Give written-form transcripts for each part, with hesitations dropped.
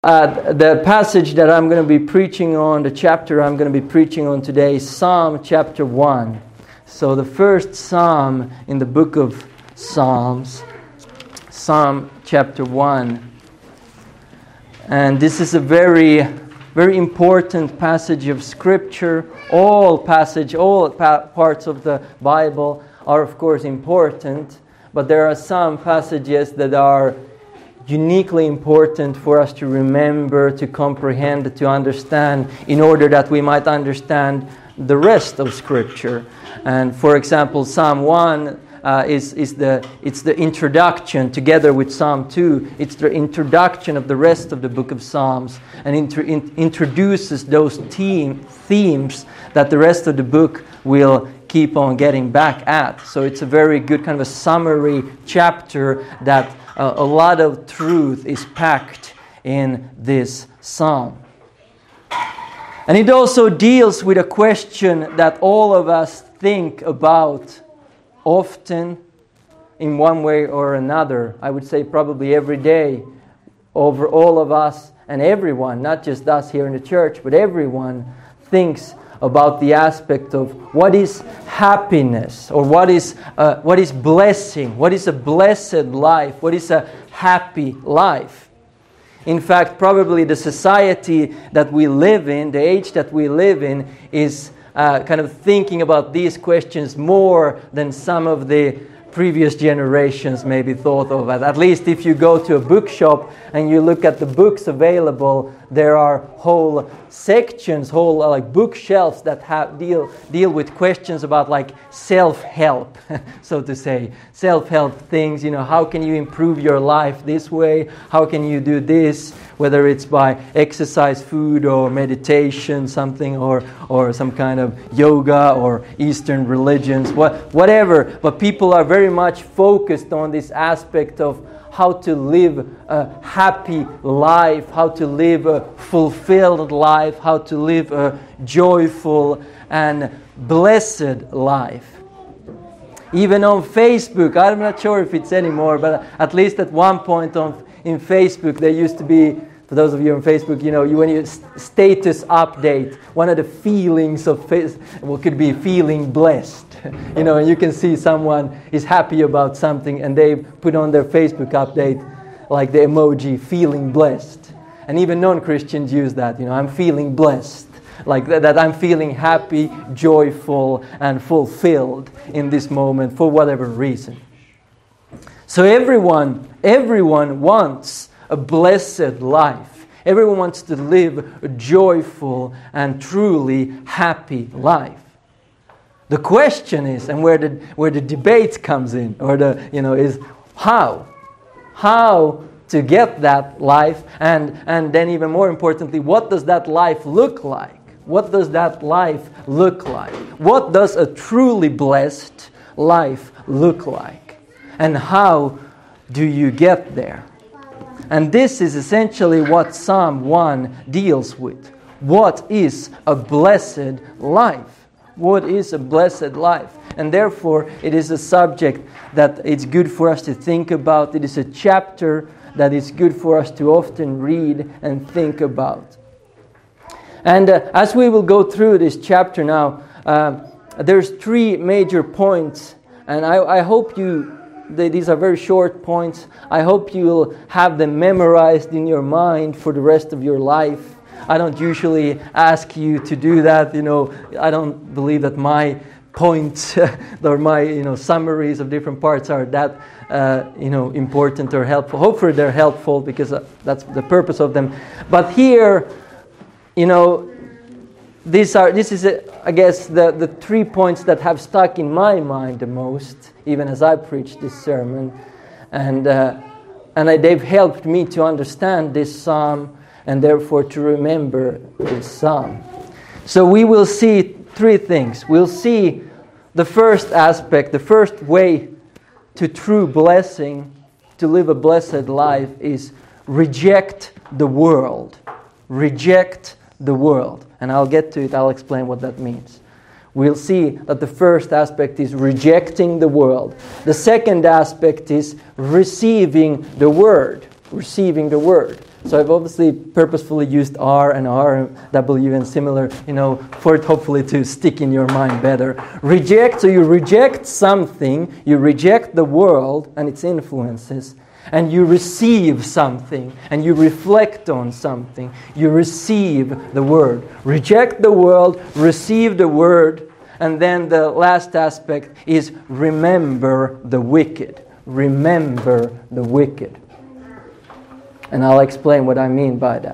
The passage that I'm going to be preaching on, the chapter I'm going to be preaching on today is Psalm chapter 1. So the first psalm in the book of Psalms, Psalm chapter 1. And this is a very, very important passage of Scripture. All parts of the Bible are of course important, but there are some passages that are uniquely important for us to remember, to comprehend, to understand, in order that we might understand the rest of Scripture. And for example, Psalm 1 it's the introduction, together with Psalm 2. It's the introduction of the rest of the book of Psalms, and introduces those themes that the rest of the book will keep on getting back at. So it's a very good kind of a summary chapter that a lot of truth is packed in this psalm. And it also deals with a question that all of us think about often in one way or another. I would say probably every day, over all of us and everyone, not just us here in the church, but everyone thinks about the aspect of what is happiness, or what is blessing, what is a blessed life, what is a happy life. In fact, probably the society that we live in, the age that we live in, is kind of thinking about these questions more than some of the previous generations maybe thought of. At least if you go to a bookshop and you look at the books available, there are whole sections, like bookshelves that deal with questions about like self-help, so to say. Self-help things, how can you improve your life this way? How can you do this? Whether it's by exercise, food, or meditation, something, or some kind of yoga or Eastern religions, whatever. But people are very much focused on this aspect of how to live a happy life, how to live a fulfilled life, how to live a joyful and blessed life. Even on Facebook, I'm not sure if it's anymore, but at least at one point in Facebook, there used to be, for those of you on Facebook, when you status update, one of the feelings of Facebook could be feeling blessed. And you can see someone is happy about something and they put on their Facebook update like the emoji feeling blessed. And even non-Christians use that, I'm feeling blessed. Like that I'm feeling happy, joyful, and fulfilled in this moment for whatever reason. So everyone wants a blessed life. Everyone wants to live a joyful and truly happy life. The question is, and where the debate comes in, is how to get that life, and then even more importantly, what does that life look like? What does that life look like? What does a truly blessed life look like? And how do you get there? And this is essentially what Psalm 1 deals with. What is a blessed life? What is a blessed life? And therefore, it is a subject that it's good for us to think about. It is a chapter that is good for us to often read and think about. And as we will go through this chapter now, there's three major points. And I hope these are very short points. I hope you'll have them memorized in your mind for the rest of your life. I don't usually ask you to do that. I don't believe that my points or my summaries of different parts are that important or helpful. Hopefully they're helpful because that's the purpose of them. But here, this is I guess the 3 points that have stuck in my mind the most, even as I preach this sermon, and they've helped me to understand this psalm, and therefore to remember this psalm. So we will see three things. We'll see the first aspect, the first way to true blessing, to live a blessed life, is reject the world. Reject the world. And I'll get to it, I'll explain what that means. We'll see that the first aspect is rejecting the world. The second aspect is receiving the Word. Receiving the Word. So I've obviously purposefully used R and W and similar, for it hopefully to stick in your mind better. Reject, so you reject something, you reject the world and its influences, and you receive something, and you reflect on something. You receive the Word. Reject the world, receive the Word, and then the last aspect is remember the wicked. Remember the wicked. And I'll explain what I mean by that.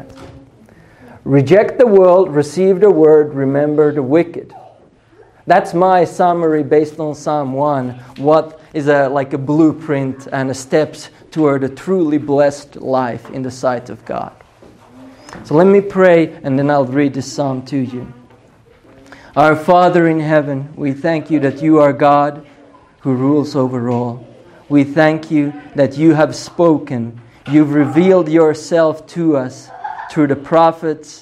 Reject the world, receive the Word, remember the wicked. That's my summary based on Psalm 1. What is like a blueprint and a steps toward a truly blessed life in the sight of God. So let me pray, and then I'll read this psalm to you. Our Father in heaven, we thank you that you are God who rules over all. We thank you that you have spoken. You've revealed yourself to us through the prophets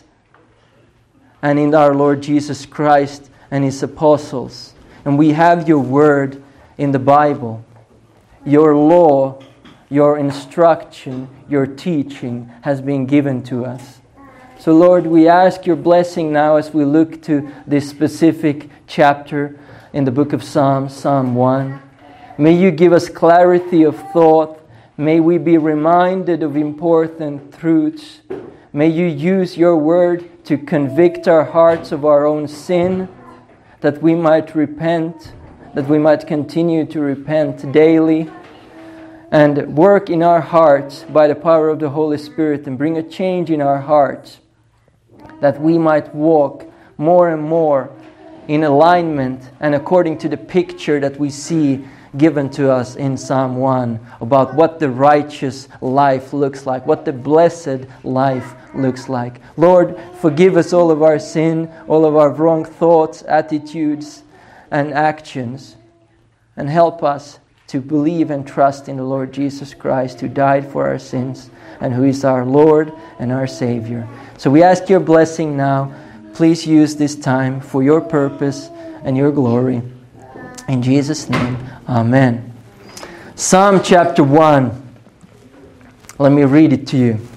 and in our Lord Jesus Christ and His apostles. And we have your word in the Bible. Your law, your instruction, your teaching has been given to us. So Lord, we ask your blessing now as we look to this specific chapter in the book of Psalms, Psalm 1. May you give us clarity of thought. May we be reminded of important truths. May you use your word to convict our hearts of our own sin, that we might repent, that we might continue to repent daily, and work in our hearts by the power of the Holy Spirit and bring a change in our hearts, that we might walk more and more in alignment and according to the picture that we see given to us in Psalm 1 about what the righteous life looks like, what the blessed life looks like. Lord, forgive us all of our sin, all of our wrong thoughts, attitudes, and actions, and help us to believe and trust in the Lord Jesus Christ, who died for our sins and who is our Lord and our Savior. So we ask your blessing now. Please use this time for your purpose and your glory. In Jesus' name, amen. Psalm chapter 1. Let me read it to you.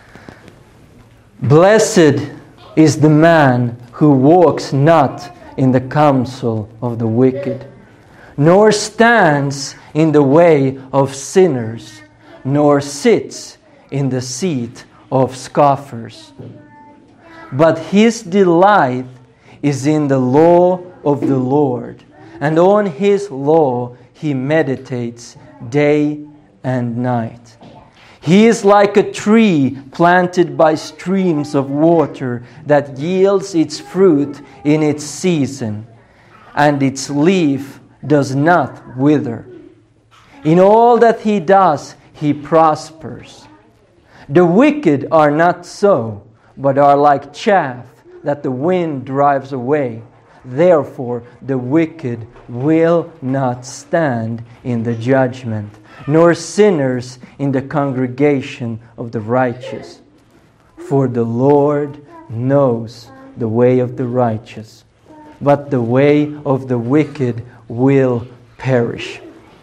Blessed is the man who walks not in the counsel of the wicked, nor stands in the way of sinners, nor sits in the seat of scoffers. But his delight is in the law of the Lord, and on his law he meditates day and night. He is like a tree planted by streams of water that yields its fruit in its season, and its leaf does not wither. In all that he does, he prospers. The wicked are not so, but are like chaff that the wind drives away. Therefore, the wicked will not stand in the judgment, nor sinners in the congregation of the righteous. For the Lord knows the way of the righteous, but the way of the wicked will perish.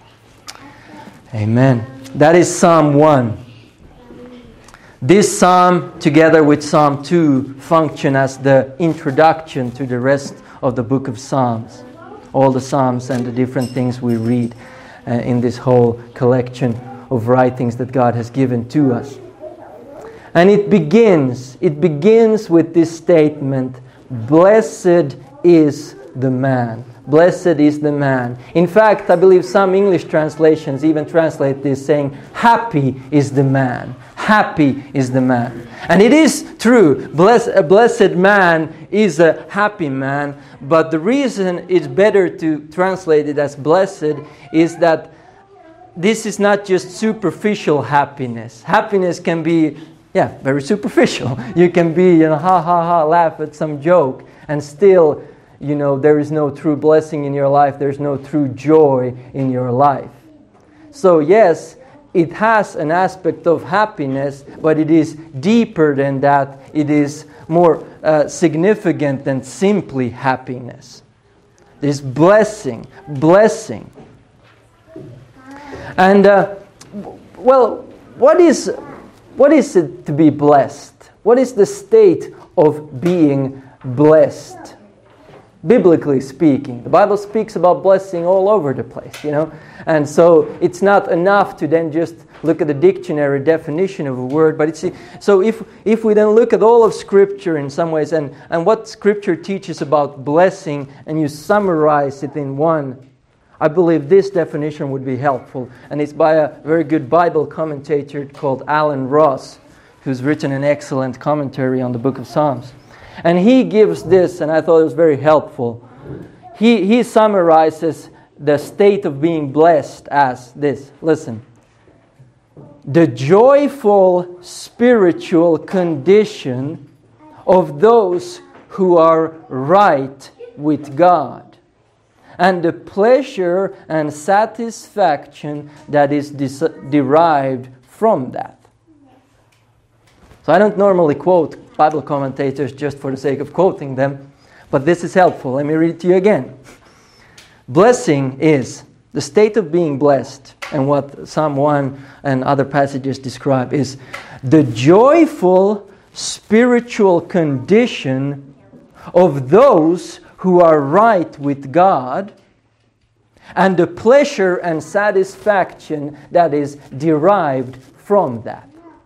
Amen. That is Psalm 1. This psalm, together with Psalm 2, function as the introduction to the rest of the book of Psalms. All the psalms and the different things we read in this whole collection of writings that God has given to us. And it begins with this statement, blessed is the man. Blessed is the man. In fact, I believe some English translations even translate this saying, happy is the man. Happy is the man. And it is true. A blessed man is a happy man. But the reason it's better to translate it as blessed is that this is not just superficial happiness. Happiness can be, very superficial. You can be, ha ha ha, laugh at some joke, and still, there is no true blessing in your life. There's no true joy in your life. So yes, it has an aspect of happiness, but it is deeper than that. It is more significant than simply happiness. There's blessing. And, what What is it to be blessed? What is the state of being blessed? Biblically speaking, the Bible speaks about blessing all over the place, And so it's not enough to then just look at the dictionary definition of a word, but so if we then look at all of Scripture in some ways and what Scripture teaches about blessing, and you summarize it in one, I believe this definition would be helpful. And it's by a very good Bible commentator called Alan Ross, who's written an excellent commentary on the book of Psalms. And he gives this, and I thought it was very helpful. He summarizes the state of being blessed as this. Listen. The joyful spiritual condition of those who are right with God, and the pleasure and satisfaction that is derived from that. So I don't normally quote Bible commentators just for the sake of quoting them, but this is helpful. Let me read it to you again. Blessing is the state of being blessed, and what Psalm 1 and other passages describe is the joyful spiritual condition of those who are right with God, and the pleasure and satisfaction that is derived from that.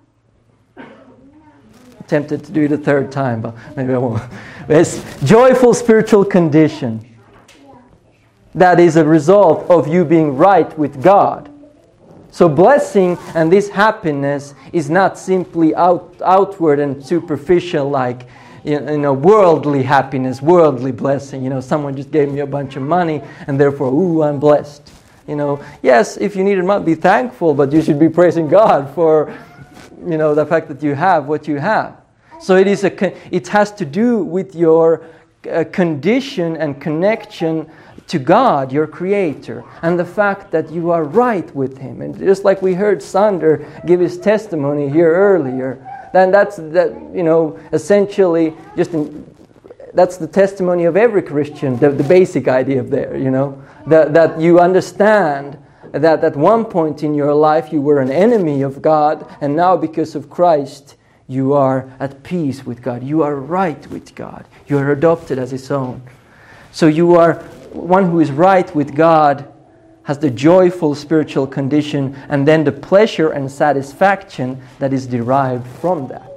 Tempted to do it a third time, but maybe I won't. It's joyful spiritual condition that is a result of you being right with God. So blessing and this happiness is not simply outward and superficial, like worldly happiness, worldly blessing. Someone just gave me a bunch of money and therefore, I'm blessed. Yes, if you need it, be thankful, but you should be praising God for the fact that you have what you have. So it has to do with your condition and connection to God, your Creator, and the fact that you are right with Him. And just like we heard Sander give his testimony here earlier, then that's essentially that's the testimony of every Christian. The basic idea of there, that you understand that at one point in your life you were an enemy of God, and now because of Christ you are at peace with God. You are right with God. You are adopted as His own. So you are one who is right with God, has the joyful spiritual condition, and then the pleasure and satisfaction that is derived from that.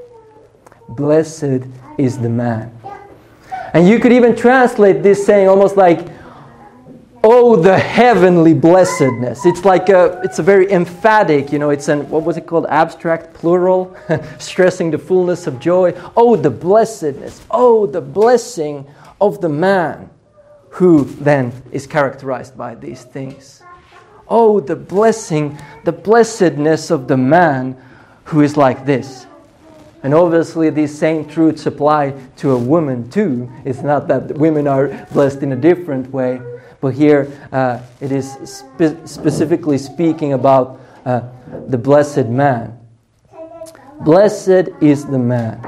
Blessed is the man. And you could even translate this saying almost like, oh, the heavenly blessedness. It's like it's a very emphatic, it's what was it called? Abstract plural, stressing the fullness of joy. Oh, the blessedness. Oh, the blessing of the man who then is characterized by these things. Oh, the blessing, the blessedness of the man who is like this. And obviously these same truths apply to a woman too. It's not that women are blessed in a different way. But here it is specifically speaking about the blessed man. Blessed is the man.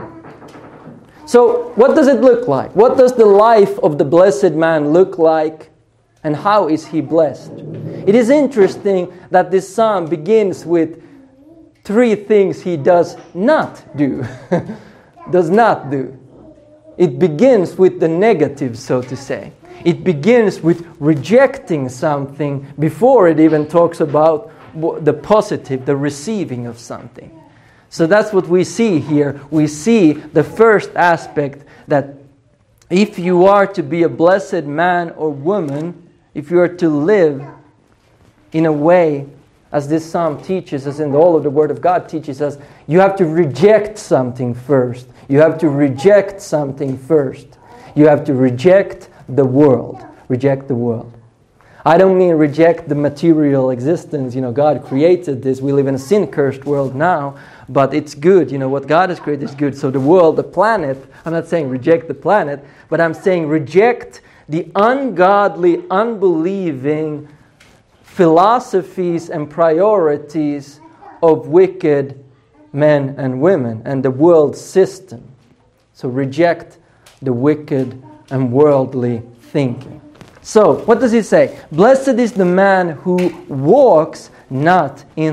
So what does it look like? What does the life of the blessed man look like? And how is he blessed? It is interesting that this psalm begins with 3 things he does not do. Does not do. It begins with the negative, so to say. It begins with rejecting something before it even talks about the positive, the receiving of something. So that's what we see here. We see the first aspect, that if you are to be a blessed man or woman, if you are to live in a way, as this psalm teaches us and all of the Word of God teaches us, you have to reject something first. You have to reject something first. You have to reject the world. Reject the world. I don't mean reject the material existence. God created this. We live in a sin-cursed world now, but it's good. What God has created is good. So the world, the planet, I'm not saying reject the planet, but I'm saying reject the ungodly, unbelieving philosophies and priorities of wicked men and women and the world system. So reject the wicked and worldly thinking. So, what does he say? Blessed is the man who walks not in the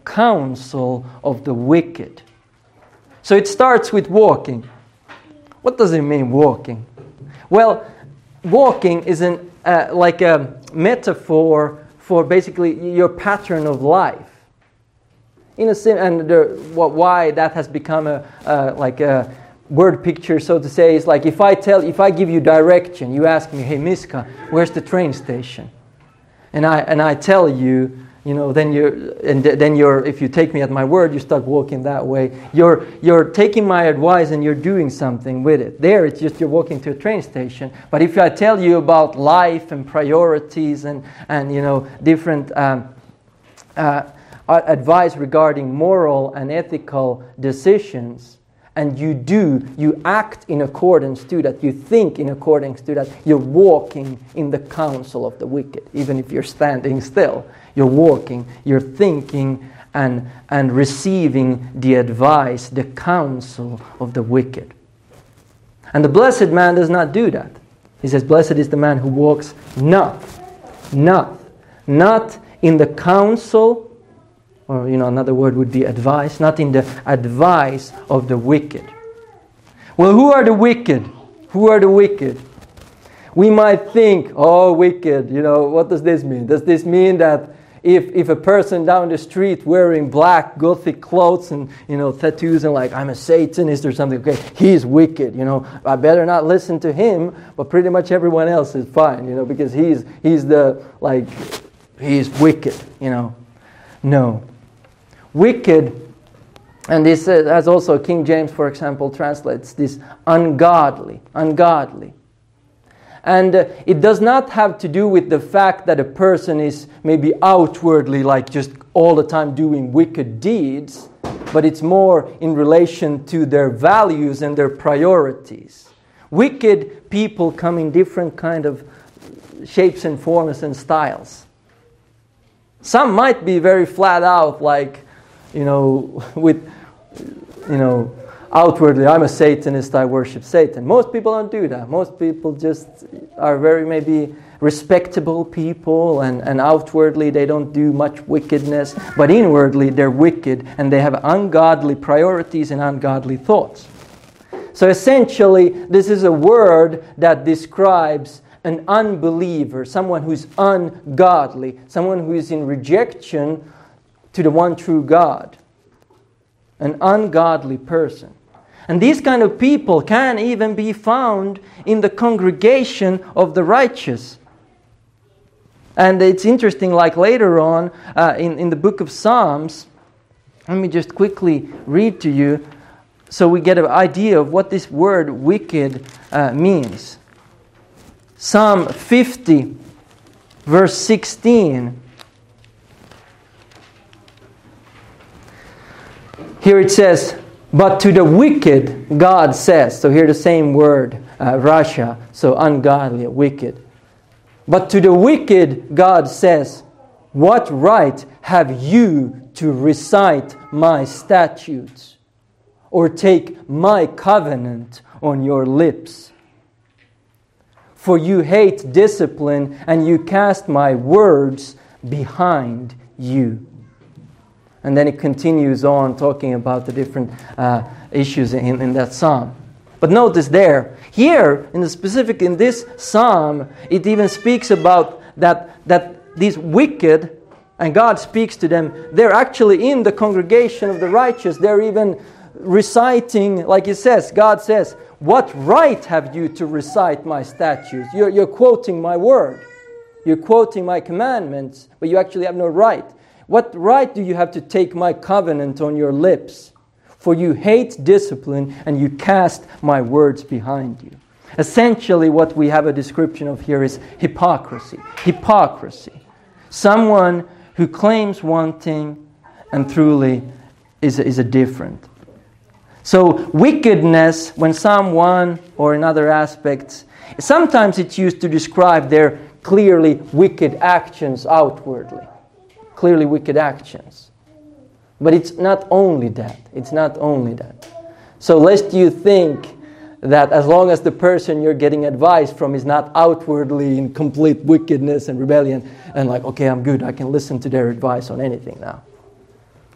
counsel of the wicked. So it starts with walking. What does it mean, walking? Well, walking is like a metaphor for basically your pattern of life. In a sense, and why that has become like a word picture, so to say, is like if I give you direction, you ask me, "Hey, Miska, where's the train station?" And I tell you, then you're if you take me at my word, you start walking that way. You're taking my advice and you're doing something with it. There, it's just you're walking to a train station. But if I tell you about life and priorities and different advice regarding moral and ethical decisions, and you act in accordance to that, you think in accordance to that, you're walking in the counsel of the wicked. Even if you're standing still, you're walking, you're thinking and receiving the advice, the counsel of the wicked. And the blessed man does not do that. He says, "Blessed is the man who walks not in the counsel," or another word would be advice, not in the advice of the wicked. Well, who are the wicked? Who are the wicked? We might think, "Oh, wicked, what does this mean? Does this mean that if a person down the street wearing black gothic clothes and tattoos and like I'm a Satanist or something, okay, he's wicked, I better not listen to him, but pretty much everyone else is fine, because he's wicked, No. Wicked, and this as also King James, for example, translates this ungodly. And it does not have to do with the fact that a person is maybe outwardly like just all the time doing wicked deeds, but it's more in relation to their values and their priorities. Wicked people come in different kind of shapes and forms and styles. Some might be very flat out, like, outwardly, I'm a Satanist, I worship Satan. Most people don't do that. Most people just are very maybe respectable people, and outwardly they don't do much wickedness, but inwardly they're wicked and they have ungodly priorities and ungodly thoughts. So essentially, this is a word that describes an unbeliever, someone who's ungodly, someone who is in rejection to the one true God. An ungodly person. And these kind of people can even be found in the congregation of the righteous. And it's interesting, like later on in the book of Psalms, let me just quickly read to you so we get an idea of what this word wicked means. Psalm 50, verse 16. Here it says, "But to the wicked, God says," so here the same word, rasha, so ungodly, wicked. "But to the wicked, God says, what right have you to recite my statutes, or take my covenant on your lips? For you hate discipline, and you cast my words behind you." And then it continues on talking about the different issues in that psalm. But notice there, here in this psalm, it even speaks about that these wicked, and God speaks to them, they're actually in the congregation of the righteous. They're even reciting, like it says, God says, "What right have you to recite my statutes?" You're quoting my word. You're quoting my commandments, but you actually have no right. "What right do you have to take my covenant on your lips? For you hate discipline and you cast my words behind you." Essentially what we have a description of here is hypocrisy. Hypocrisy. Someone who claims one thing and truly is a different. So wickedness, when someone, or in other aspects, sometimes it's used to describe their clearly wicked actions outwardly. Clearly wicked actions. But it's not only that. It's not only that. So lest you think that as long as the person you're getting advice from is not outwardly in complete wickedness and rebellion, and like, okay, I'm good, I can listen to their advice on anything now.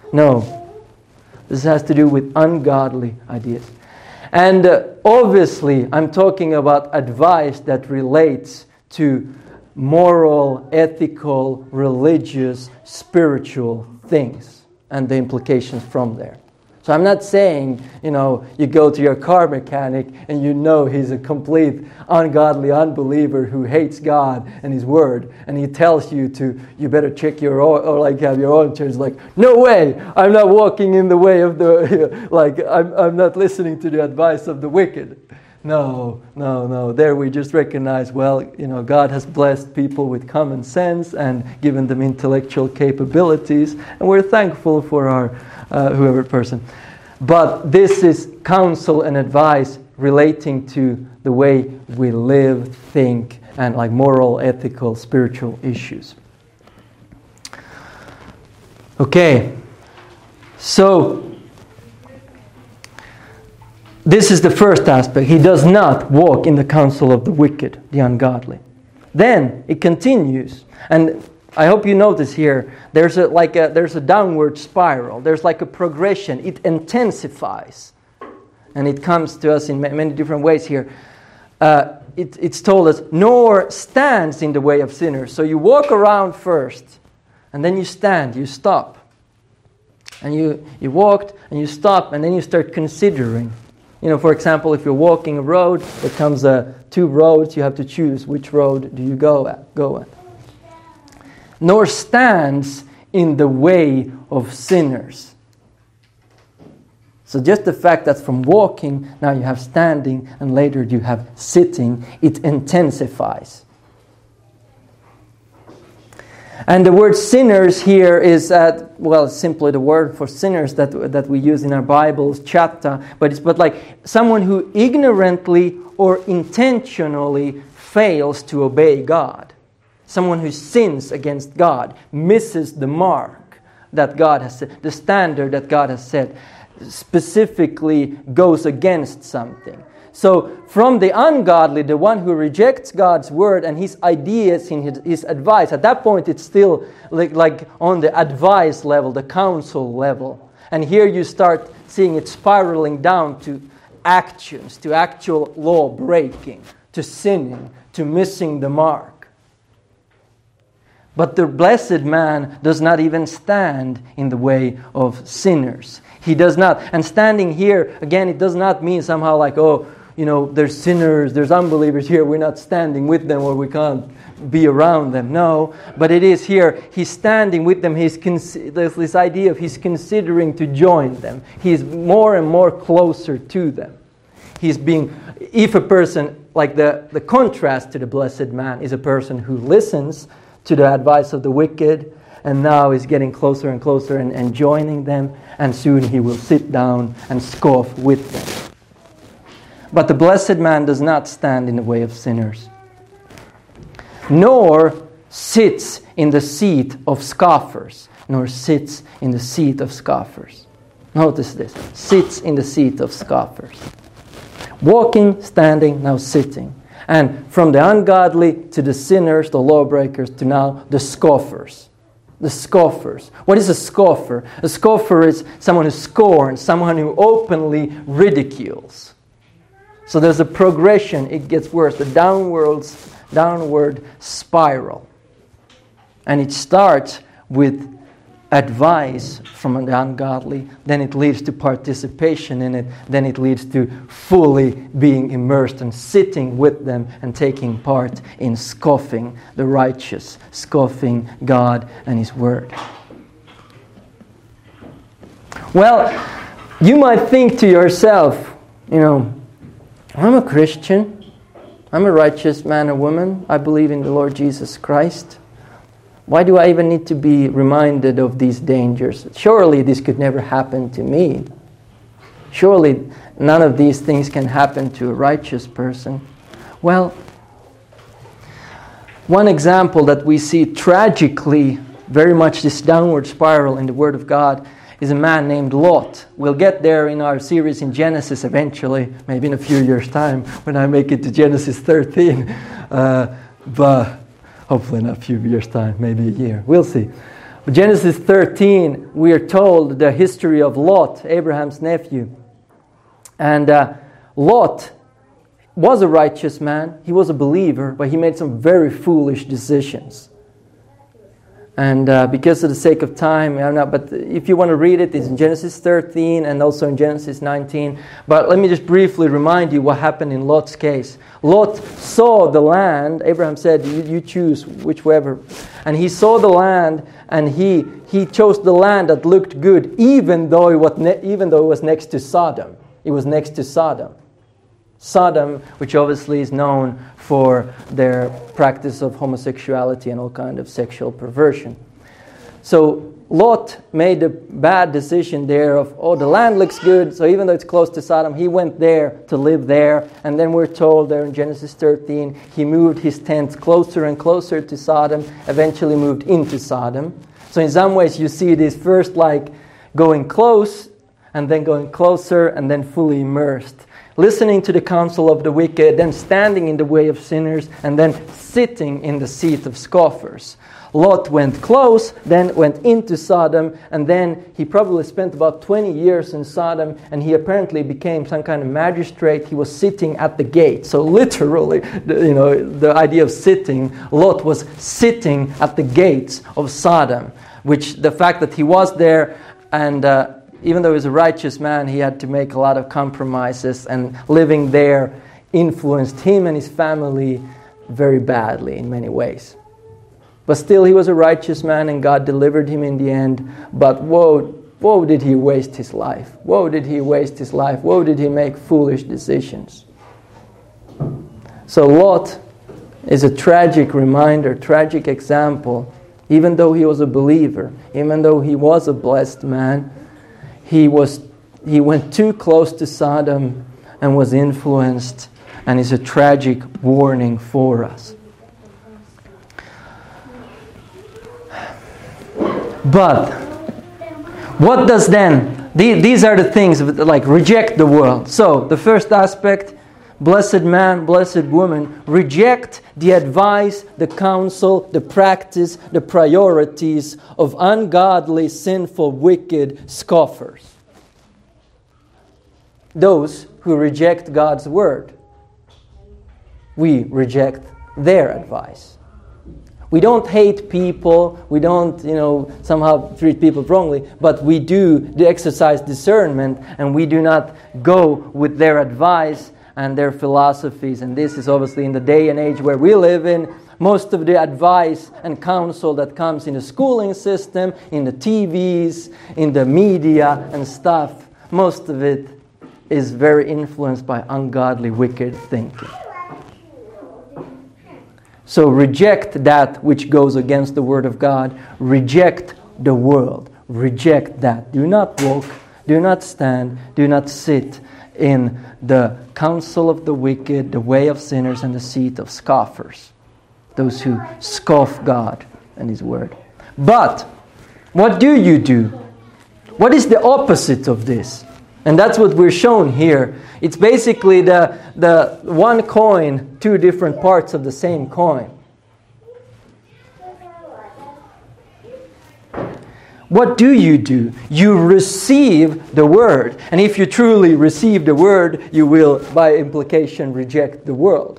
No. This has to do with ungodly ideas. And obviously, I'm talking about advice that relates to moral, ethical, religious, spiritual things and the implications from there. So I'm not saying, you go to your car mechanic and he's a complete ungodly unbeliever who hates God and His Word, and he tells you you better check your oil, or like have your oil changed. Like, no way, I'm not walking in the way of the, I'm not listening to the advice of the wicked. No. There we just recognize, God has blessed people with common sense and given them intellectual capabilities, and we're thankful for our whoever person. But this is counsel and advice relating to the way we live, think, and like moral, ethical, spiritual issues. Okay, so this is the first aspect. He does not walk in the counsel of the wicked, the ungodly. Then it continues, and I hope you notice here, there's a downward spiral. There's like a progression. It intensifies. And it comes to us in many different ways here. It's told us, nor stands in the way of sinners. So you walk around first, and then you stand, you stop. And you walked, and you stop, and then you start considering. For example, if you're walking a road, there comes two roads, you have to choose which road do you go at. Nor stands in the way of sinners. So just the fact that from walking, now you have standing, and later you have sitting, it intensifies. And the word sinners here is, simply the word for sinners that we use in our Bibles, chata, but like someone who ignorantly or intentionally fails to obey God. Someone who sins against God, misses the mark that God has set, the standard that God has set, specifically goes against something. So from the ungodly, the one who rejects God's word and His ideas in his advice, at that point it's still like on the advice level, the counsel level. And here you start seeing it spiraling down to actions, to actual law breaking, to sinning, to missing the mark. But the blessed man does not even stand in the way of sinners. He does not. And standing here, again, it does not mean somehow like, there's sinners, there's unbelievers here, we're not standing with them or we can't be around them. No, but it is here, he's standing with them, there's this idea of he's considering to join them. He's more and more closer to them. If a person, like the contrast to the blessed man is a person who listens to the advice of the wicked, and now is getting closer and closer and joining them, and soon he will sit down and scoff with them. But the blessed man does not stand in the way of sinners, nor sits in the seat of scoffers, Notice this, sits in the seat of scoffers. Walking, standing, now sitting. And from the ungodly to the sinners, the lawbreakers, to now the scoffers. The scoffers. What is a scoffer? A scoffer is someone who scorns, someone who openly ridicules. So there's a progression, it gets worse, the downward spiral. And it starts with advice from the ungodly, then it leads to participation in it, then it leads to fully being immersed and sitting with them and taking part in scoffing the righteous, scoffing God and His Word. Well, you might think to yourself, I'm a Christian, I'm a righteous man or woman, I believe in the Lord Jesus Christ. Why do I even need to be reminded of these dangers? Surely this could never happen to me. Surely none of these things can happen to a righteous person. Well, one example that we see tragically, very much this downward spiral in the Word of God, is a man named Lot. We'll get there in our series in Genesis eventually, maybe in a few years' time, when I make it to Genesis 13. But hopefully in a few years' time, maybe a year. We'll see. Genesis 13, we are told the history of Lot, Abraham's nephew. And Lot was a righteous man. He was a believer, but he made some very foolish decisions. And because of the sake of time, but if you want to read it, it's in Genesis 13 and also in Genesis 19. But let me just briefly remind you what happened in Lot's case. Lot saw the land. Abraham said, you choose whichever. And he saw the land, and he chose the land that looked good, even though it was next to Sodom. It was next to Sodom. Sodom, which obviously is known for their practice of homosexuality and all kind of sexual perversion. So Lot made a bad decision there of, the land looks good, so even though it's close to Sodom, he went there to live there. And then we're told there in Genesis 13, he moved his tent closer and closer to Sodom, eventually moved into Sodom. So in some ways you see this first like going close, and then going closer, and then fully immersed. Listening to the counsel of the wicked, then standing in the way of sinners, and then sitting in the seat of scoffers. Lot went close, then went into Sodom, and then he probably spent about 20 years in Sodom, and he apparently became some kind of magistrate. He was sitting at the gate. So literally, the idea of sitting, Lot was sitting at the gates of Sodom, which the fact that he was there, and even though he was a righteous man, he had to make a lot of compromises, and living there influenced him and his family very badly in many ways. But still, he was a righteous man, and God delivered him in the end. But woe did he waste his life. Woe did he waste his life. Woe did he make foolish decisions. So Lot is a tragic reminder, tragic example. Even though he was a believer, even though he was a blessed man, he went too close to Sodom and was influenced, and is a tragic warning for us. But what does then, these are the things like reject the world. So the first aspect, blessed man, blessed woman, reject the advice, the counsel, the practice, the priorities of ungodly, sinful, wicked scoffers. Those who reject God's word. We reject their advice. We don't hate people, we don't, somehow treat people wrongly, but we do exercise discernment, and we do not go with their advice and their philosophies. And this is obviously in the day and age where we live in. Most of the advice and counsel that comes in the schooling system, in the TVs, in the media and stuff, most of it is very influenced by ungodly, wicked thinking. So reject that which goes against the Word of God. Reject the world. Reject that. Do not walk, do not stand, do not sit in the counsel of the wicked, the way of sinners, and the seat of scoffers. Those who scoff God and His Word. But what do you do? What is the opposite of this? And that's what we're shown here. It's basically the one coin, two different parts of the same coin. What do? You receive the Word. And if you truly receive the Word, you will, by implication, reject the world.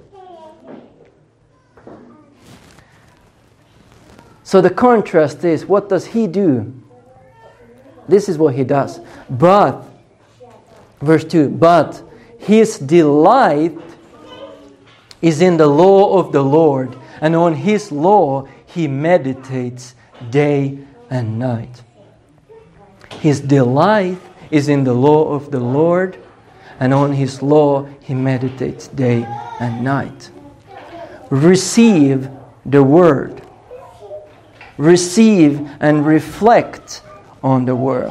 So the contrast is, what does he do? This is what he does. But, verse 2, but his delight is in the law of the Lord, and on His law he meditates day and night. His delight is in the law of the Lord, and on His law he meditates day and night. Receive the Word. Receive and reflect on the Word.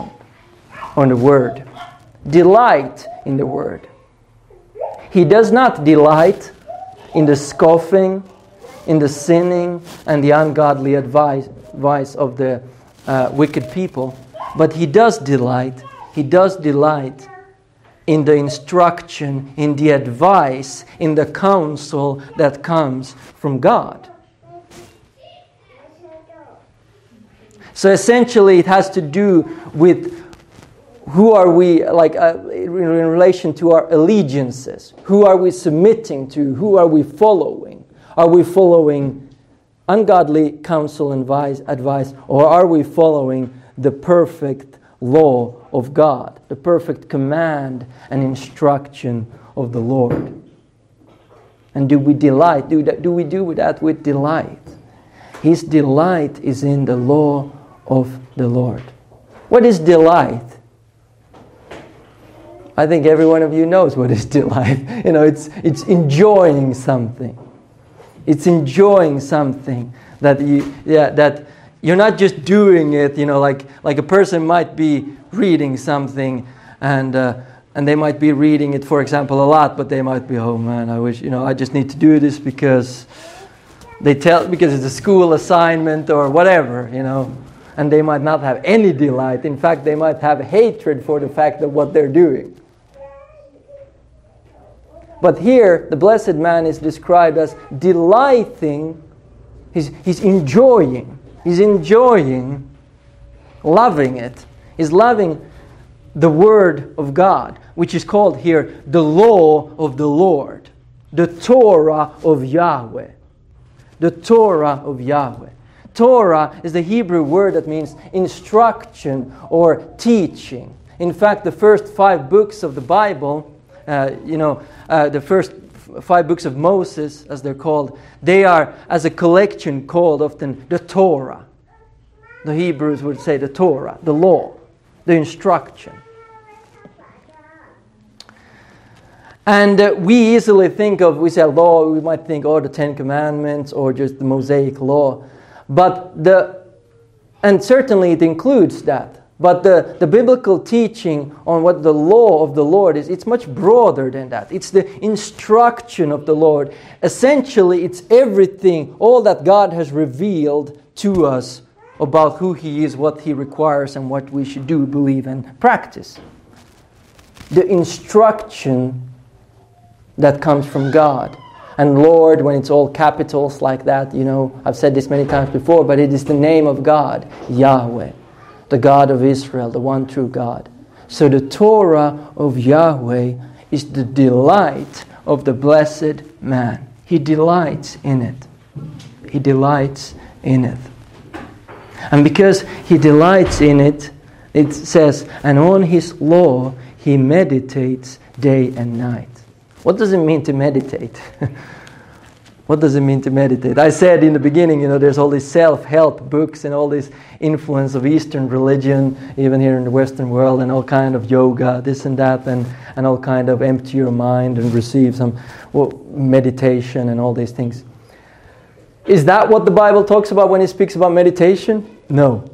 Delight in the Word. He does not delight in the scoffing, in the sinning, and the ungodly advice of the wicked people, but He does delight. He does delight in the instruction, in the advice, in the counsel that comes from God. So essentially it has to do with who are we, in relation to our allegiances. Who are we submitting to? Who are we following? Are we following ungodly counsel and advice, or are we following the perfect law of God, the perfect command and instruction of the Lord? And do we delight? Do we do that with delight? His delight is in the law of the Lord. What is delight? I think every one of you knows what is delight. It's enjoying something. It's enjoying something that you're not just doing it. Like a person might be reading something, and they might be reading it, for example, a lot, but they might be, oh man, I wish, I just need to do this because because it's a school assignment or whatever, and they might not have any delight. In fact, they might have hatred for the fact of what they're doing. But here, the blessed man is described as delighting. He's enjoying. He's enjoying, loving it. He's loving the Word of God, which is called here the law of the Lord, the Torah of Yahweh. The Torah of Yahweh. Torah is the Hebrew word that means instruction or teaching. In fact, the first 5 books of the Bible, the first 5 books of Moses, as they're called, they are, as a collection, called often the Torah. The Hebrews would say the Torah, the law, the instruction. And we easily think of, we say law, we might think, the 10 Commandments or just the Mosaic law. And certainly it includes that. But the biblical teaching on what the law of the Lord is, it's much broader than that. It's the instruction of the Lord. Essentially, it's everything, all that God has revealed to us about who He is, what He requires, and what we should do, believe, and practice. The instruction that comes from God. And Lord, when it's all capitals like that, I've said this many times before, but it is the name of God, Yahweh, the God of Israel, the one true God. So the Torah of Yahweh is the delight of the blessed man. He delights in it. He delights in it. And because he delights in it, it says, and on His law he meditates day and night. What does it mean to meditate? What does it mean to meditate? I said in the beginning, there's all these self-help books and all this influence of Eastern religion, even here in the Western world, and all kind of yoga, this and that, and all kind of empty your mind and receive some meditation and all these things. Is that what the Bible talks about when it speaks about meditation? No.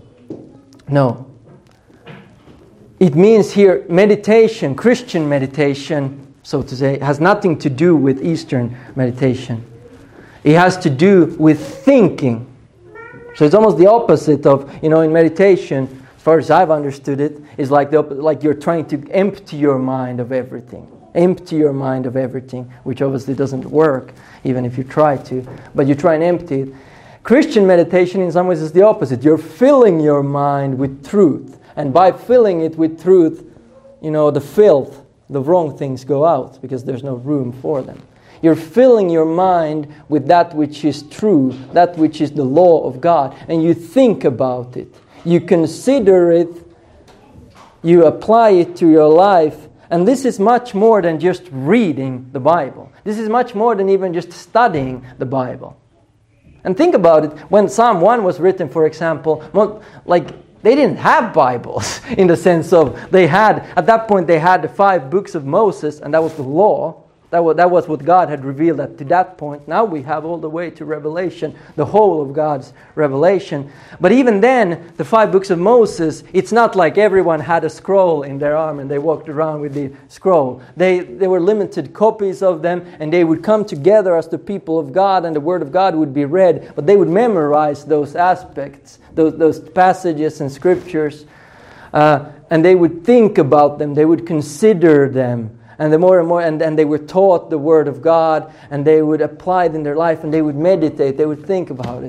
It means here meditation, Christian meditation, so to say, has nothing to do with Eastern meditation. It has to do with thinking. So it's almost the opposite of, in meditation, as far as I've understood it, is like you're trying to empty your mind of everything. Empty your mind of everything, which obviously doesn't work, even if you try to. But you try and empty it. Christian meditation in some ways is the opposite. You're filling your mind with truth. And by filling it with truth, the filth, the wrong things go out because there's no room for them. You're filling your mind with that which is true, that which is the law of God, and you think about it. You consider it, you apply it to your life, and this is much more than just reading the Bible. This is much more than even just studying the Bible. And think about it, when Psalm 1 was written, for example, they didn't have Bibles in the sense of at that point they had the 5 books of Moses, and that was the law. That was what God had revealed to that point. Now we have all the way to Revelation, the whole of God's revelation. But even then, the 5 books of Moses, it's not like everyone had a scroll in their arm and they walked around with the scroll. They were limited copies of them, and they would come together as the people of God, and the Word of God would be read. But they would memorize those aspects, those passages and scriptures, and they would think about them. They would consider them. And the more and more, and they were taught the Word of God, and they would apply it in their life, and they would meditate, they would think about it.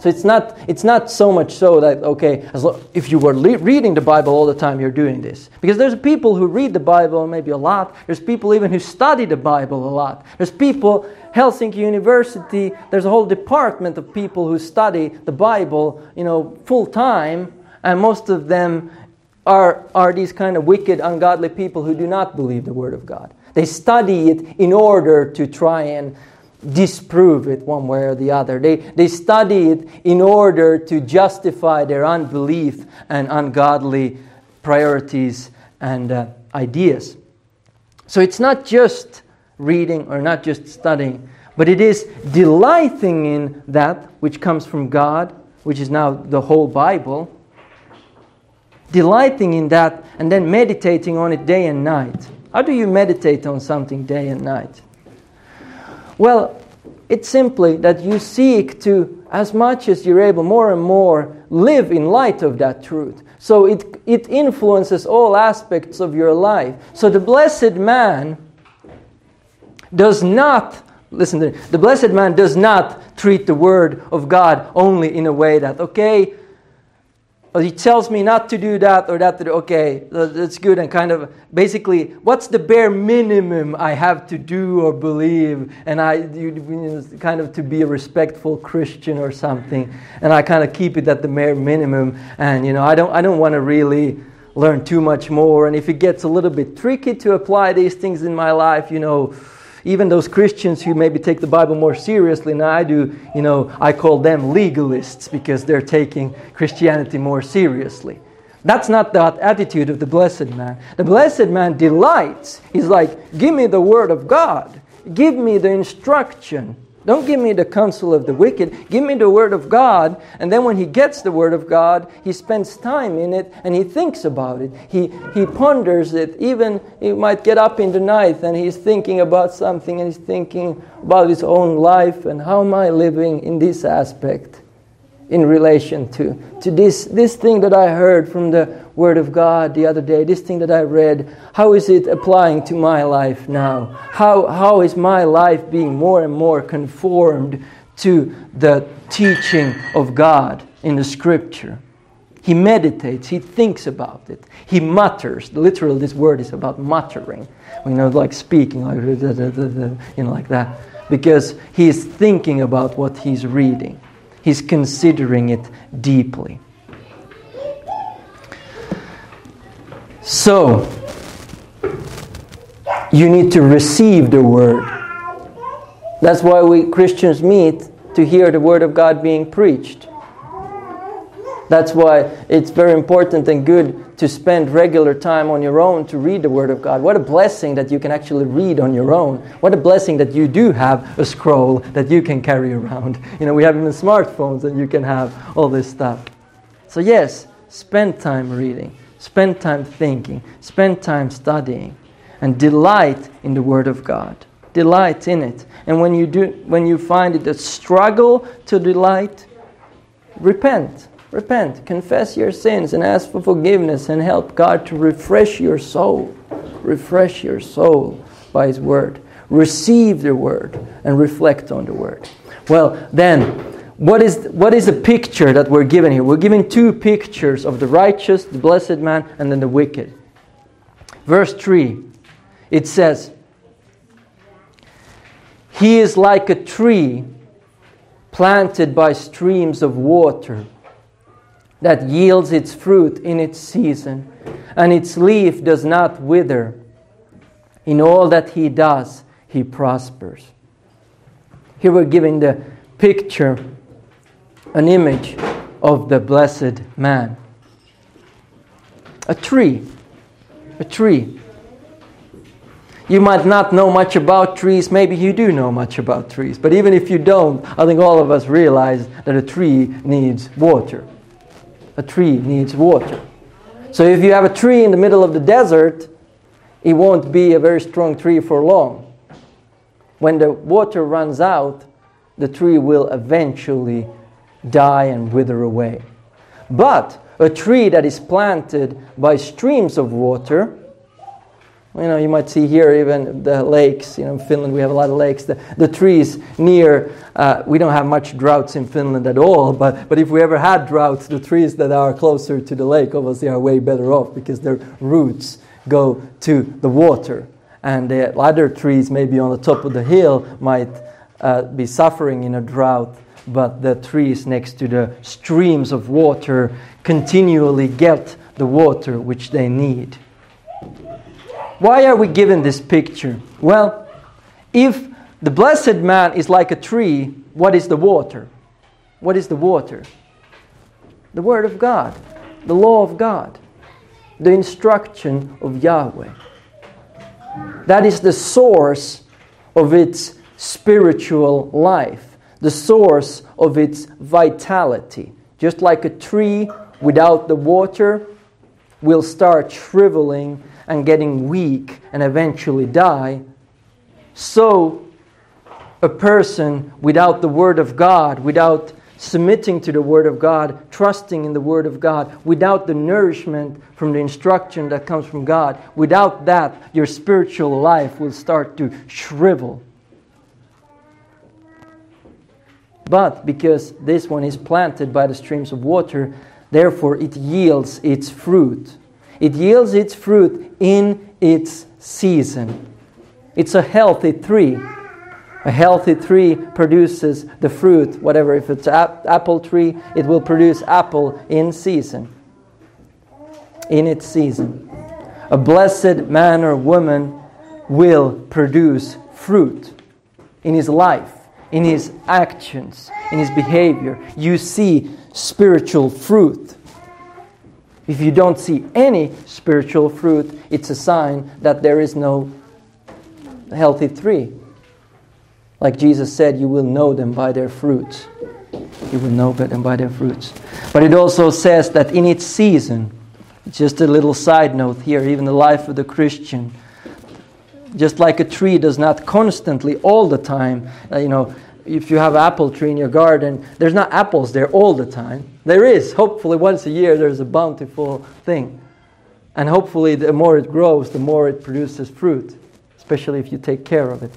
So it's not so much so that, okay, if you were reading the Bible all the time, you're doing this. Because there's people who read the Bible maybe a lot. There's people even who study the Bible a lot. There's people, Helsinki University, there's a whole department of people who study the Bible, full time. And most of them are these kind of wicked, ungodly people who do not believe the Word of God. They study it in order to try and disprove it one way or the other. They study it in order to justify their unbelief and ungodly priorities and ideas. So it's not just reading or not just studying, but it is delighting in that which comes from God, which is now the whole Bible. Delighting in that and then meditating on it day and night. How do you meditate on something day and night? Well, it's simply that you seek to, as much as you're able, more and more, live in light of that truth. So it influences all aspects of your life. So the blessed man does not, listen to me, the blessed man does not treat the Word of God only in a way that, okay, he tells me not to do that or that, okay, that's good, and kind of, basically, what's the bare minimum I have to do or believe, and kind of to be a respectful Christian or something, and I kind of keep it at the bare minimum, and I don't want to really learn too much more, and if it gets a little bit tricky to apply these things in my life, even those Christians who maybe take the Bible more seriously than I do, I call them legalists because they're taking Christianity more seriously. That's not the attitude of the blessed man. The blessed man delights. He's like, give me the Word of God. Give me the instruction. Don't give me the counsel of the wicked. Give me the Word of God. And then when he gets the Word of God, he spends time in it and he thinks about it. He ponders it. Even he might get up in the night and he's thinking about something and he's thinking about his own life and how am I living in this aspect in relation to this thing that I heard from the Word of God the other day, this thing that I read, how is it applying to my life now? How is my life being more and more conformed to the teaching of God in the Scripture? He meditates, he thinks about it, he mutters. Literally, this word is about muttering. Like speaking, like that. Because he's thinking about what he's reading. He's considering it deeply. So, you need to receive the Word. That's why we Christians meet, to hear the Word of God being preached. That's why it's very important and good to spend regular time on your own to read the Word of God. What a blessing that you can actually read on your own. What a blessing that you do have a scroll that you can carry around. We have even smartphones and you can have all this stuff. So yes, spend time reading. Spend time thinking. Spend time studying. And delight in the Word of God. Delight in it. And when you find it a struggle to delight, repent. Repent, confess your sins and ask for forgiveness and help God to refresh your soul. Refresh your soul by His Word. Receive the Word and reflect on the Word. Well, then, what is the picture that we're given here? We're given two pictures of the righteous, the blessed man, and then the wicked. Verse 3, it says, He is like a tree planted by streams of water, that yields its fruit in its season, and its leaf does not wither. In all that he does, he prospers. Here we're giving the picture, an image of the blessed man. A tree. A tree. You might not know much about trees. Maybe you do know much about trees. But even if you don't, I think all of us realize that a tree needs water. A tree needs water. So if you have a tree in the middle of the desert, it won't be a very strong tree for long. When the water runs out, the tree will eventually die and wither away. But a tree that is planted by streams of water, You might see here even the lakes. In Finland we have a lot of lakes. The trees near, we don't have much droughts in Finland at all, but if we ever had droughts, the trees that are closer to the lake obviously are way better off because their roots go to the water. And the other trees maybe on the top of the hill might be suffering in a drought, but the trees next to the streams of water continually get the water which they need. Why are we given this picture? Well, if the blessed man is like a tree, what is the water? What is the water? The Word of God, the law of God, the instruction of Yahweh. That is the source of its spiritual life, the source of its vitality. Just like a tree without the water will start shriveling and getting weak and eventually die, so a person without the Word of God, without submitting to the Word of God, trusting in the Word of God, without the nourishment from the instruction that comes from God, without that, your spiritual life will start to shrivel. But because this one is planted by the streams of water, therefore it yields its fruit. It yields its fruit in its season. It's a healthy tree. A healthy tree produces the fruit, whatever. If it's an apple tree, it will produce apple in season. In its season. A blessed man or woman will produce fruit in his life, in his actions, in his behavior. You see spiritual fruit. If you don't see any spiritual fruit, it's a sign that there is no healthy tree. Like Jesus said, you will know them by their fruits. You will know them by their fruits. But it also says that in its season, just a little side note here, even the life of the Christian, just like a tree does not constantly all the time, if you have an apple tree in your garden, there's not apples there all the time. There is. Hopefully once a year there's a bountiful thing. And hopefully the more it grows, the more it produces fruit. Especially if you take care of it.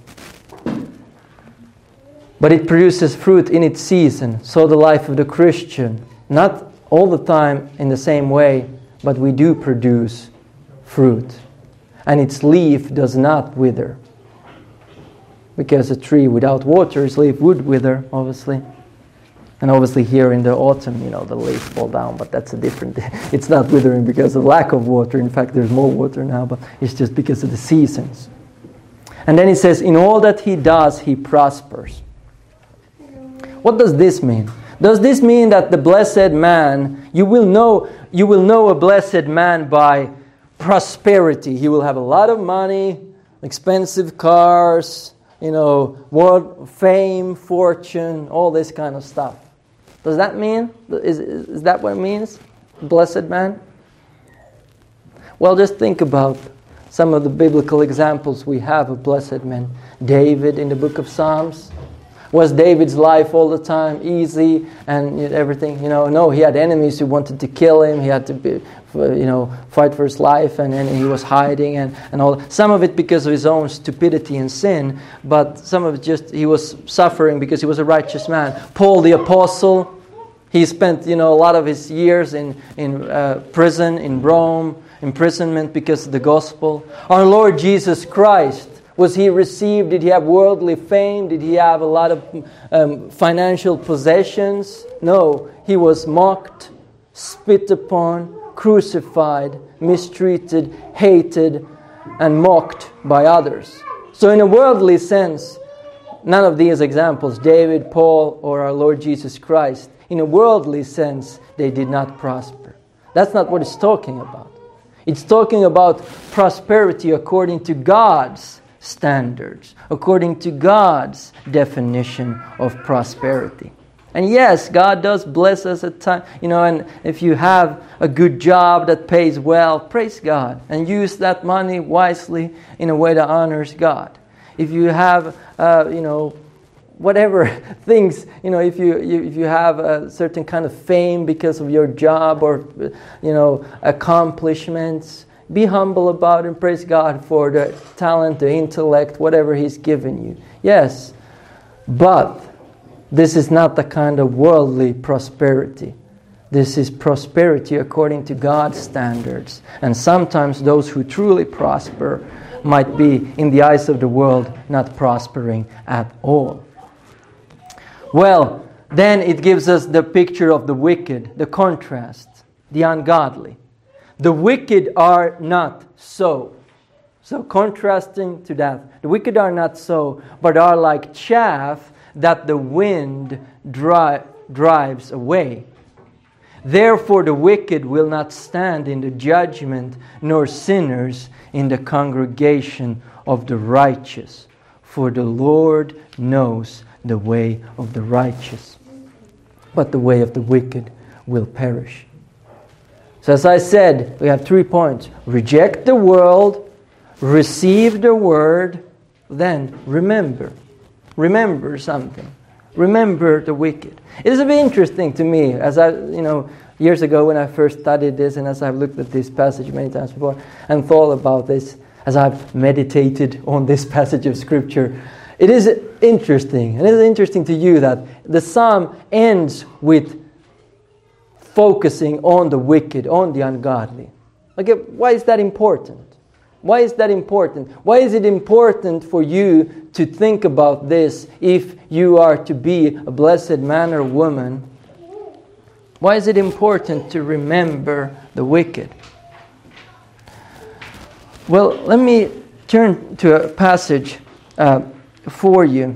But it produces fruit in its season. So the life of the Christian. Not all the time in the same way, but we do produce fruit. And its leaf does not wither. Because a tree without water, its leaf would wither, obviously. And obviously here in the autumn, the leaves fall down, but that's a different... It's not withering because of lack of water. In fact, there's more water now, but it's just because of the seasons. And then it says, in all that he does, he prospers. What does this mean? Does this mean that the blessed man, you will know a blessed man by prosperity? He will have a lot of money, expensive cars, world fame, fortune, all this kind of stuff. Does that mean? Is that what it means? Blessed man? Well, just think about some of the biblical examples we have of blessed men. David in the book of Psalms. Was David's life all the time easy and everything? No, he had enemies who wanted to kill him. He had to fight for his life, and he was hiding and all. Some of it because of his own stupidity and sin, but some of it just he was suffering because he was a righteous man. Paul the apostle, he spent a lot of his years in prison in Rome, imprisonment because of the gospel. Our Lord Jesus Christ. Was he received? Did he have worldly fame? Did he have a lot of financial possessions? No. He was mocked, spit upon, crucified, mistreated, hated, and mocked by others. So in a worldly sense, none of these examples, David, Paul, or our Lord Jesus Christ, in a worldly sense, they did not prosper. That's not what it's talking about. It's talking about prosperity according to God's standards, according to God's definition of prosperity. And yes, God does bless us at times, and if you have a good job that pays well, praise God and use that money wisely in a way that honors God. If you have, whatever things, if you have a certain kind of fame because of your job or, accomplishments, Be humble about it and praise God for the talent, the intellect, whatever He's given you. Yes, but this is not the kind of worldly prosperity. This is prosperity according to God's standards. And sometimes those who truly prosper might be, in the eyes of the world, not prospering at all. Well, then it gives us the picture of the wicked, the contrast, the ungodly. The wicked are not so. So contrasting to that, the wicked are not so, but are like chaff that the wind drives away. Therefore the wicked will not stand in the judgment, nor sinners in the congregation of the righteous. For the Lord knows the way of the righteous, but the way of the wicked will perish. So as I said, we have 3 points. Reject the world, receive the word, then remember. Remember something. Remember the wicked. It is a bit interesting to me, as I, years ago when I first studied this, and as I've looked at this passage many times before, and thought about this, as I've meditated on this passage of Scripture, it is interesting. And it is interesting to you that the psalm ends with focusing on the wicked, on the ungodly. Okay, why is that important? Why is that important? Why is it important for you to think about this if you are to be a blessed man or woman? Why is it important to remember the wicked? Well, let me turn to a passage for you.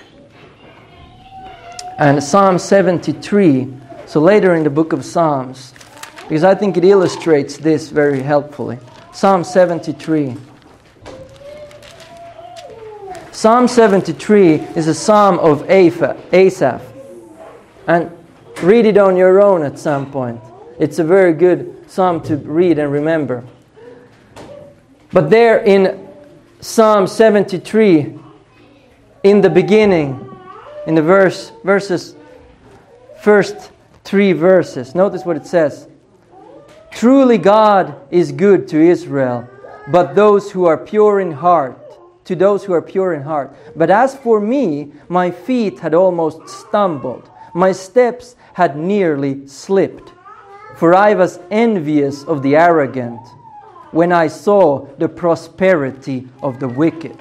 And Psalm 73, so later in the book of Psalms, because I think it illustrates this very helpfully. Psalm 73. Psalm 73 is a psalm of Asaph. And read it on your own at some point. It's a very good psalm to read and remember. But there in Psalm 73, in the beginning, in the first 3 verses, notice what it says. Truly God is good to Israel, but those who are pure in heart, to those who are pure in heart. But as for me, my feet had almost stumbled. My steps had nearly slipped. For I was envious of the arrogant when I saw the prosperity of the wicked.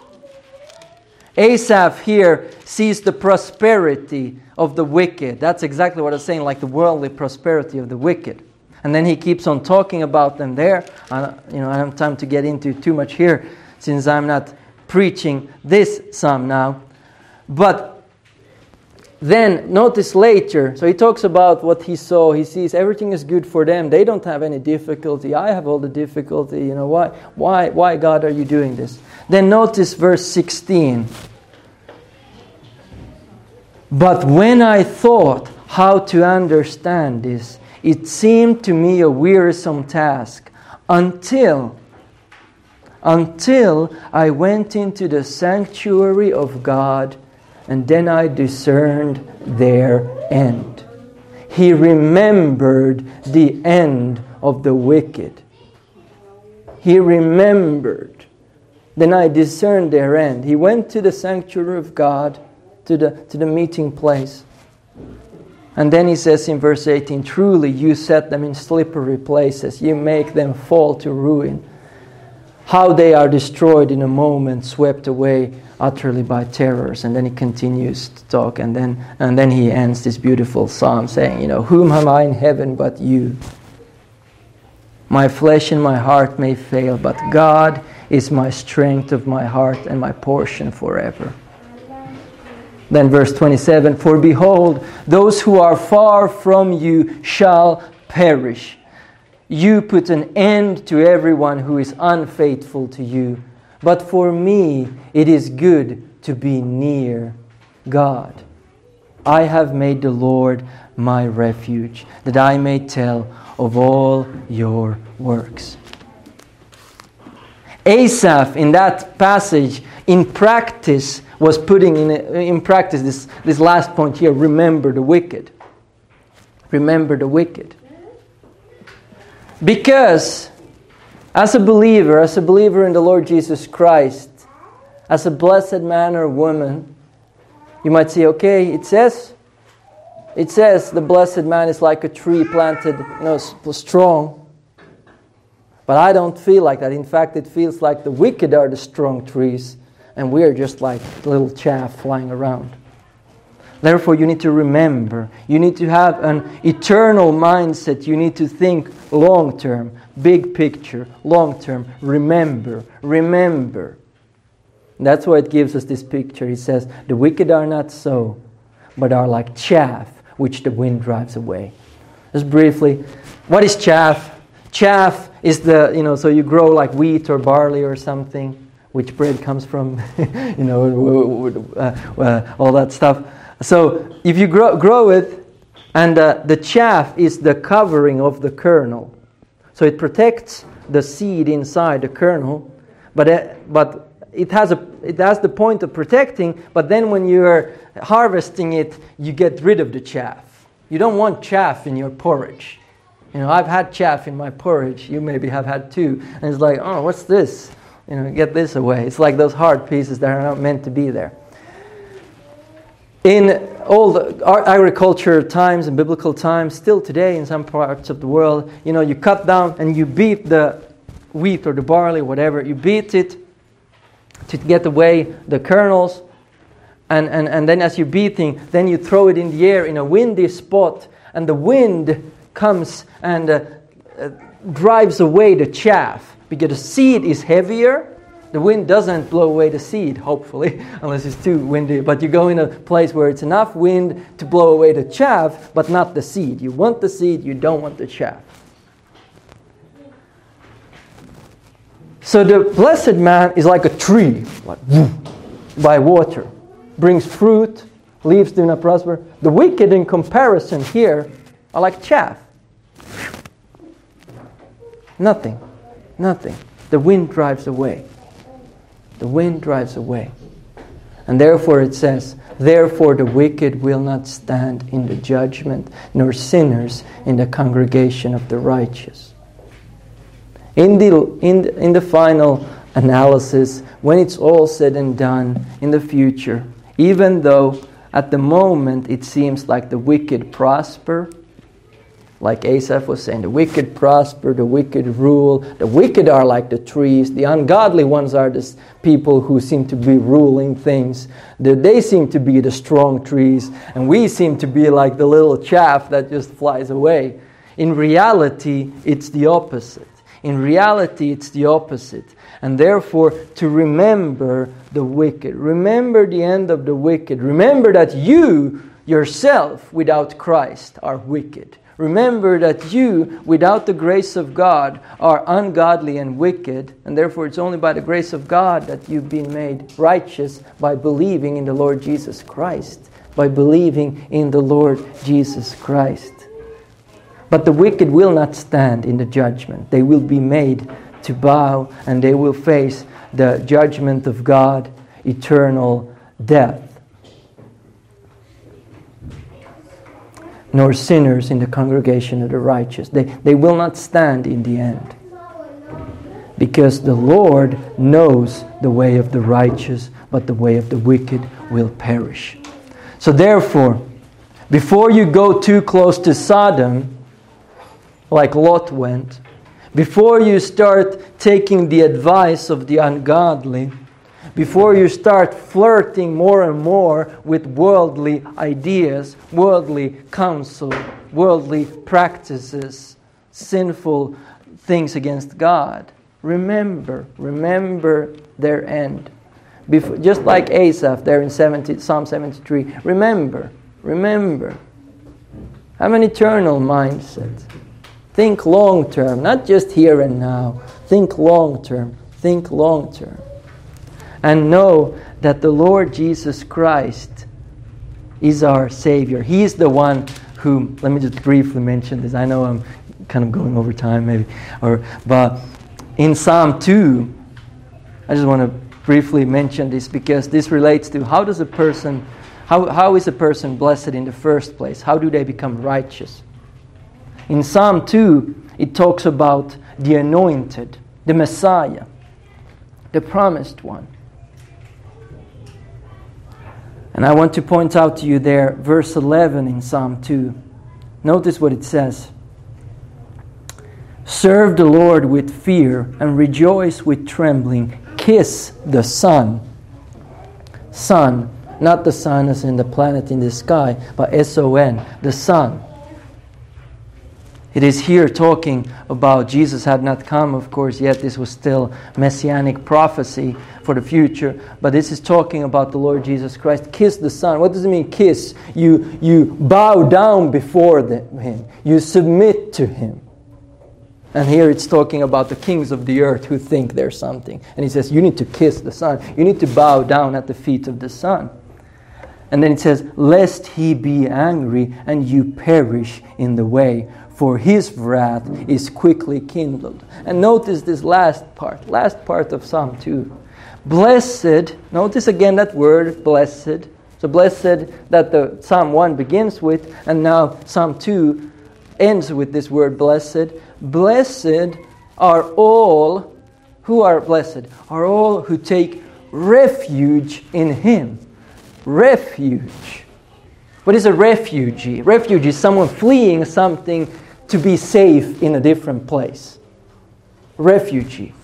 Asaph here sees the prosperity of the wicked. That's exactly what I was saying, like the worldly prosperity of the wicked. And then he keeps on talking about them there. I don't have time to get into too much here since I'm not preaching this psalm now. But then notice later, so he talks about what he saw. He sees everything is good for them. They don't have any difficulty. I have all the difficulty. Why God are you doing this? Then notice verse 16. But when I thought how to understand this, it seemed to me a wearisome task until I went into the sanctuary of God, and then I discerned their end. He remembered the end of the wicked. He remembered. Then I discerned their end. He went to the sanctuary of God, to the meeting place. And then he says in verse 18, truly you set them in slippery places. You make them fall to ruin. How they are destroyed in a moment, swept away utterly by terrors. And then he continues to talk. And then he ends this beautiful psalm saying, whom have I in heaven but you? My flesh and my heart may fail, but God is my strength of my heart and my portion forever. Then verse 27, for behold, those who are far from you shall perish. You put an end to everyone who is unfaithful to you. But for me, it is good to be near God. I have made the Lord my refuge, that I may tell of all your works. Asaph, in that passage, in practice, was putting in practice this last point here, remember the wicked. Remember the wicked. Because As a believer in the Lord Jesus Christ, as a blessed man or woman, you might say, okay, it says the blessed man is like a tree planted, strong. But I don't feel like that. In fact, it feels like the wicked are the strong trees, and we are just like little chaff flying around. Therefore, you need to remember. You need to have an eternal mindset. You need to think long term, big picture, long term. Remember. And that's why it gives us this picture. He says, the wicked are not so, but are like chaff, which the wind drives away. Just briefly, what is chaff? Chaff is so you grow like wheat or barley or something, which bread comes from, all that stuff. So if you grow it, and the chaff is the covering of the kernel. So it protects the seed inside the kernel, but it has the point of protecting, but then when you're harvesting it, you get rid of the chaff. You don't want chaff in your porridge. I've had chaff in my porridge. You maybe have had too. And it's like, oh, what's this? Get this away. It's like those hard pieces that are not meant to be there. In old agriculture times and biblical times, still today in some parts of the world, you cut down and you beat the wheat or the barley, whatever. You beat it to get away the kernels. And then as you're beating, then you throw it in the air in a windy spot. And the wind comes and drives away the chaff. Because the seed is heavier. The wind doesn't blow away the seed, hopefully, unless it's too windy. But you go in a place where it's enough wind to blow away the chaff, but not the seed. You want the seed, you don't want the chaff. So the blessed man is like a tree, like by water. Brings fruit, leaves do not prosper. The wicked in comparison here are like chaff. Nothing. The wind drives away. The wind drives away. And therefore it says, therefore the wicked will not stand in the judgment, nor sinners in the congregation of the righteous. In the final analysis, when it's all said and done in the future, even though at the moment it seems like the wicked prosper, like Asaph was saying, the wicked prosper, the wicked rule. The wicked are like the trees. The ungodly ones are the people who seem to be ruling things. They seem to be the strong trees. And we seem to be like the little chaff that just flies away. In reality, it's the opposite. And therefore, to remember the wicked. Remember the end of the wicked. Remember that you yourself, without Christ, are wicked. Remember that you, without the grace of God, are ungodly and wicked, and therefore it's only by the grace of God that you've been made righteous by believing in the Lord Jesus Christ. By believing in the Lord Jesus Christ. But the wicked will not stand in the judgment. They will be made to bow, and they will face the judgment of God, eternal death. Nor sinners in the congregation of the righteous. They will not stand in the end. Because the Lord knows the way of the righteous, but the way of the wicked will perish. So therefore, before you go too close to Sodom, like Lot went, before you start taking the advice of the ungodly, before you start flirting more and more with worldly ideas, worldly counsel, worldly practices, sinful things against God, remember their end. Just like Asaph there in Psalm 73, remember. Have an eternal mindset. Think long term, not just here and now. Think long term. And know that the Lord Jesus Christ is our Savior. He is the one who, let me just briefly mention this. I know I'm kind of going over time maybe. But in Psalm 2, I just want to briefly mention this because this relates to how is a person blessed in the first place? How do they become righteous? In Psalm 2, it talks about the anointed. the Messiah, the promised one. And I want to point out to you there, verse 11 in Psalm 2. Notice what it says. Serve the Lord with fear and rejoice with trembling. Kiss the Son. Son, not the sun as in the planet in the sky, but S-O-N, the Son. It is here talking about Jesus had not come, of course, yet this was still messianic prophecy for the future. But this is talking about the Lord Jesus Christ. Kiss the Son. What does it mean, kiss? You bow down before Him. You submit to Him. And here it's talking about the kings of the earth who think they're something. And He says, you need to kiss the Son. You need to bow down at the feet of the Son. And then it says, lest He be angry and you perish in the way, for His wrath is quickly kindled. And notice this last part of Psalm 2. Blessed, notice again that word, blessed. So blessed that the Psalm 1 begins with, and now Psalm 2 ends with this word blessed. Blessed are all, who are blessed? Are all who take refuge in Him. Refuge. What is a refugee? Refugee is someone fleeing something to be safe in a different place. Refugee.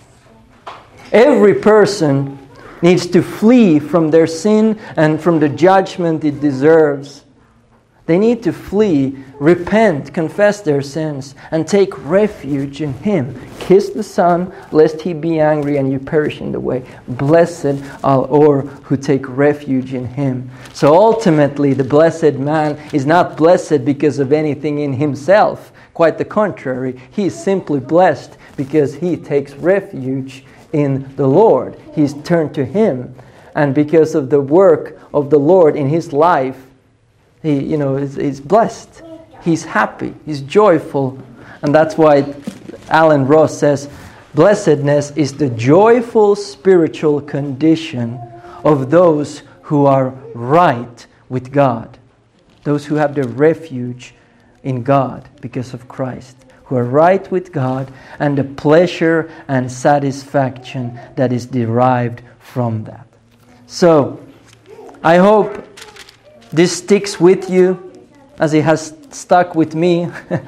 Every person needs to flee from their sin and from the judgment it deserves. They need to flee, repent, confess their sins, and take refuge in Him. Kiss the Son, lest He be angry and you perish in the way. Blessed are all who take refuge in Him. So ultimately, the blessed man is not blessed because of anything in himself. Quite the contrary. He is simply blessed because he takes refuge in the Lord. He's turned to Him. And because of the work of the Lord in his life, he, is blessed. He's happy. He's joyful. And that's why Alan Ross says, blessedness is the joyful spiritual condition of those who are right with God. Those who have their refuge in God because of Christ. Who are right with God and the pleasure and satisfaction that is derived from that. So, I hope this sticks with you as it has stuck with me.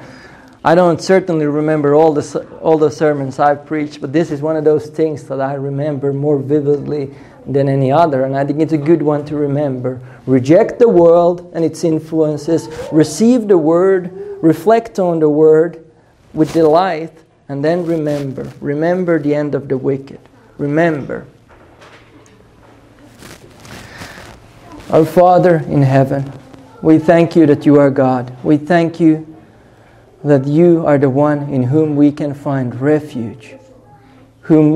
I don't certainly remember all the sermons I've preached, but this is one of those things that I remember more vividly than any other, and I think it's a good one to remember. Reject the world and its influences, receive the Word, reflect on the Word with delight, and then remember the end of the wicked. Remember. Our Father in heaven, we thank You that You are God. We thank You that You are the one in whom we can find refuge, whom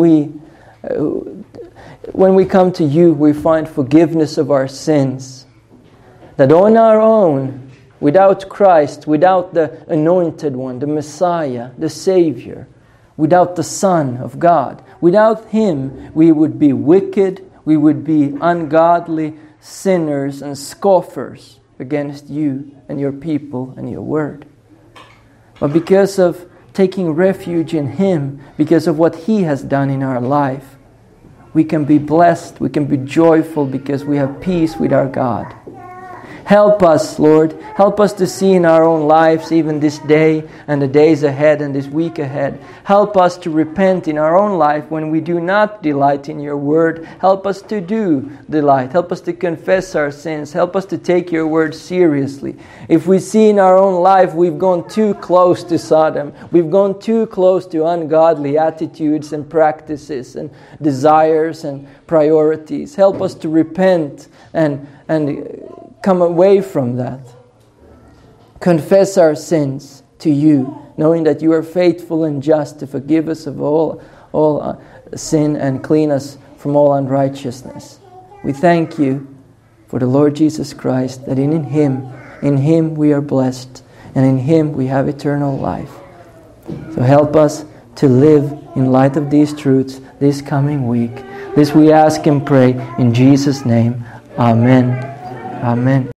when we come to You, we find forgiveness of our sins. That on our own, without Christ, without the Anointed One, the Messiah, the Savior, without the Son of God, without Him, we would be wicked, we would be ungodly, sinners and scoffers against You and Your people and Your Word. But because of taking refuge in Him, because of what He has done in our life, we can be blessed, we can be joyful because we have peace with our God. Help us, Lord. Help us to see in our own lives, even this day and the days ahead and this week ahead. Help us to repent in our own life when we do not delight in Your Word. Help us to do delight. Help us to confess our sins. Help us to take Your Word seriously. If we see in our own life we've gone too close to Sodom, we've gone too close to ungodly attitudes and practices and desires and priorities, help us to repent and come away from that. Confess our sins to You, knowing that You are faithful and just to forgive us of all sin and clean us from all unrighteousness. We thank You for the Lord Jesus Christ, that in Him we are blessed, and in Him we have eternal life. So help us to live in light of these truths this coming week. This we ask and pray in Jesus' name. Amen. Amen.